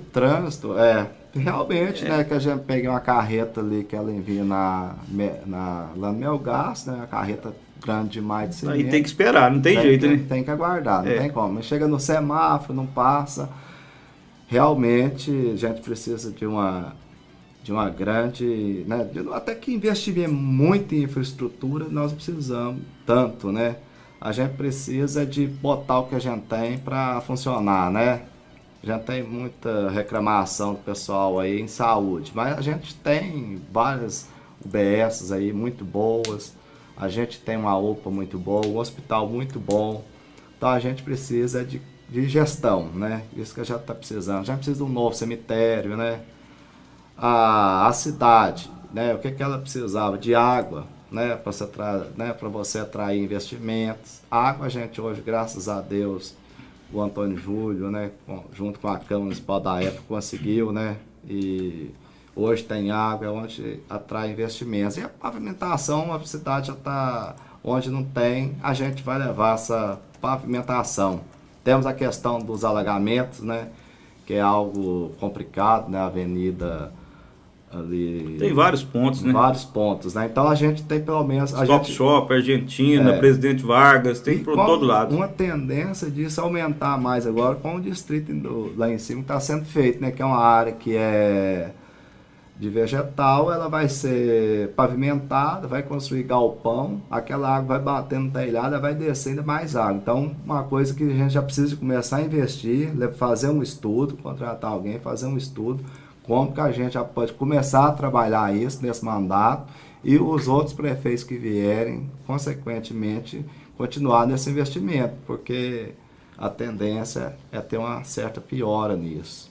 trânsito, realmente, né, que a gente pega uma carreta ali que ela envia lá no Melgaço, né, a carreta grande demais de Aí tem que cimento, esperar, não tem jeito, né? tem que aguardar, não É. tem como. Mas chega no semáforo, não passa. Realmente, a gente precisa de uma grande, né, até que investir muito em infraestrutura, nós precisamos tanto, né? A gente precisa de botar o que a gente tem para funcionar, né? Já tem muita reclamação do pessoal aí em saúde, mas a gente tem várias UBSs aí muito boas, a gente tem uma UPA muito boa, um hospital muito bom, então a gente precisa de gestão, né? Isso que a gente está precisando. A gente precisa de um novo cemitério, né? A cidade, né? O que que ela precisava? De água, né? Para você atrair investimentos. Água, a gente hoje, graças a Deus, o Antônio Júlio, né? Junto com a Câmara Municipal da época, conseguiu, né? E hoje tem água, é onde atrai investimentos. E a pavimentação, a cidade já está onde não tem, a gente vai levar essa pavimentação. Temos a questão dos alagamentos, né? Que é algo complicado, né? A avenida Tem ali vários pontos, em né? vários pontos, né? Então a gente tem pelo menos a Stop gente Shop, Argentina, Presidente Vargas, tem e por todo com lado. uma tendência disso aumentar mais agora com o distrito lá em cima que está sendo feito, né? Que é uma área que é de vegetal, ela vai ser pavimentada, vai construir galpão, aquela água vai bater no telhado, vai descendo mais água. Então, uma coisa que a gente já precisa começar a investir, fazer um estudo, contratar alguém, fazer um estudo, como que a gente já pode começar a trabalhar isso nesse mandato e os outros prefeitos que vierem, consequentemente, continuar nesse investimento, porque a tendência é ter uma certa piora nisso.